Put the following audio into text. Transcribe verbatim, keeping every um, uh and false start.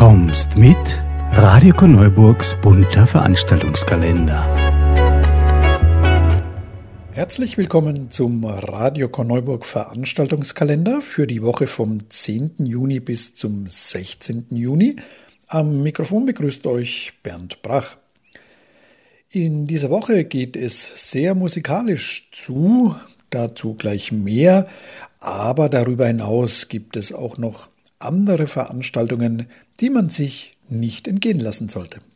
kommst mit Radio Korneuburgs bunter Veranstaltungskalender. Herzlich willkommen zum Radio Korneuburg Veranstaltungskalender für die Woche vom zehnten Juni bis zum sechzehnten Juni. Am Mikrofon begrüßt euch Bernd Brach. In dieser Woche geht es sehr musikalisch zu, dazu gleich mehr, aber darüber hinaus gibt es auch noch andere Veranstaltungen, die man sich nicht entgehen lassen sollte.